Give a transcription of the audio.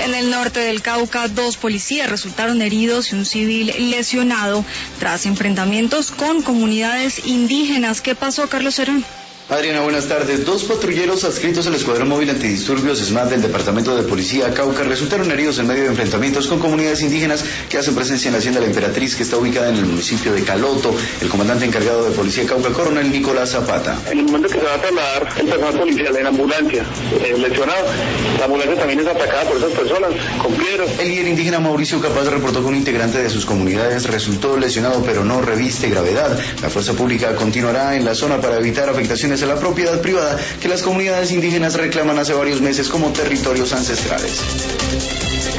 En el norte del Cauca, 2 policías resultaron heridos y un civil lesionado tras enfrentamientos con comunidades indígenas. ¿Qué pasó, Carlos Herón? Adriana, buenas tardes. 2 patrulleros adscritos al Escuadrón Móvil Antidisturbios SMAT del Departamento de Policía Cauca resultaron heridos en medio de enfrentamientos con comunidades indígenas que hacen presencia en la Hacienda La Emperatriz, que está ubicada en el municipio de Caloto. El comandante encargado de Policía Cauca, coronel Nicolás Zapata. En el momento que se va a trasladar el personal policial en ambulancia, lesionado, la ambulancia también es atacada por esas personas con piedras. El líder indígena Mauricio Capaz reportó que un integrante de sus comunidades resultó lesionado, pero no reviste gravedad. La fuerza pública continuará en la zona para evitar afectaciones a la propiedad privada que las comunidades indígenas reclaman hace varios meses como territorios ancestrales.